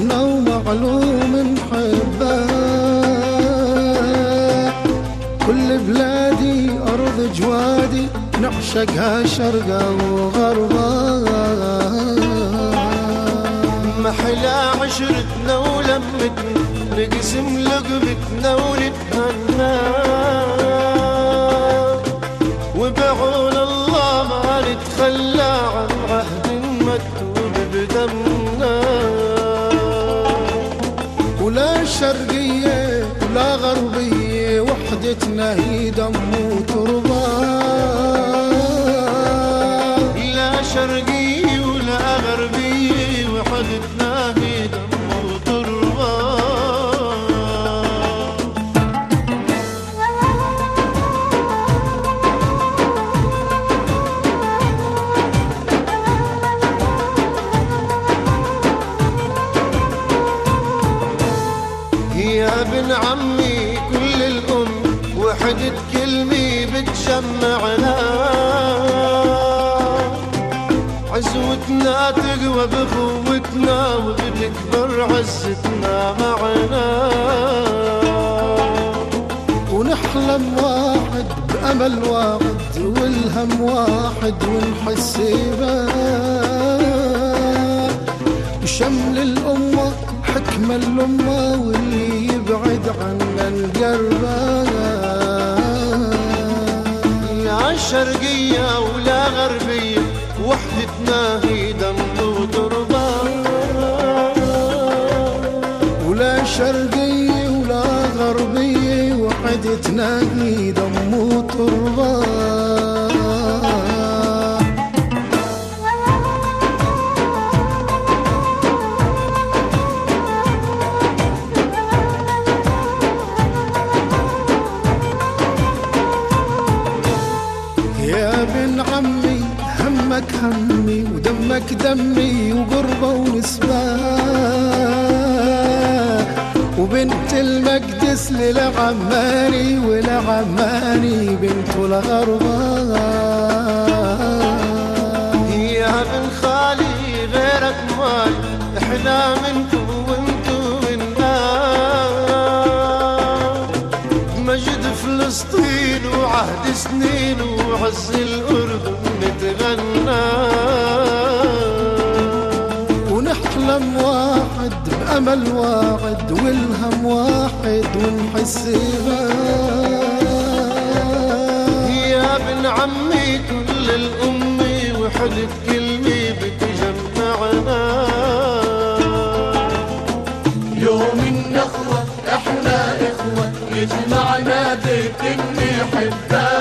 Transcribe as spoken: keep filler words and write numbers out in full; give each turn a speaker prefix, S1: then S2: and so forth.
S1: عرفنا ومعلوم نحبه. كل بلادي أرض جوادي نعشقها شرقا وغربا.
S2: محلى عشرتنا ولمتنا نقسم لقمتنا ونتهنى، وبعون الله ما نتخلى عن عهد مكتوب بدمنا.
S1: ولا شرقية ولا غربية وحدتنا هي دم وتربة.
S2: لا شرقية ولا غربية وحدتنا هي دم وتربة. يا ابن عمي كل الأم وحدة كلمة بتجمعنا، عزوتنا تقوى بقوتنا وبتكبر عزتنا معنا.
S1: ونحلم واحد بأمل واحد والهم واحد ونحس باه. وشمل الأمة حكمة الأمة واللي يبعد عنا نقربه.
S2: لا شرقية ولا غربية وحدتنا هي دم وتربة.
S1: ولا شرقية ولا غربية وحدتنا هي دم وتربة. يا ابن عمي همك همي ودمك دمي وقربة ونسبة. وبنت المقدس للعماني ولعماني بنت الغربة.
S2: يا ابن خالي غيرك مالي احنا منكم وانتو منا. مجد فلسطين وعهد سنين وعز الأردن نتغنى.
S1: ونحلم واحد بأمل واحد والهم واحد ونحس باه.
S2: يا ابن عمي كل الأمة وحدة كلمة بتجمعنا.
S3: يوم النخوة احنا اخوة يجمعنا ذكر نحبها.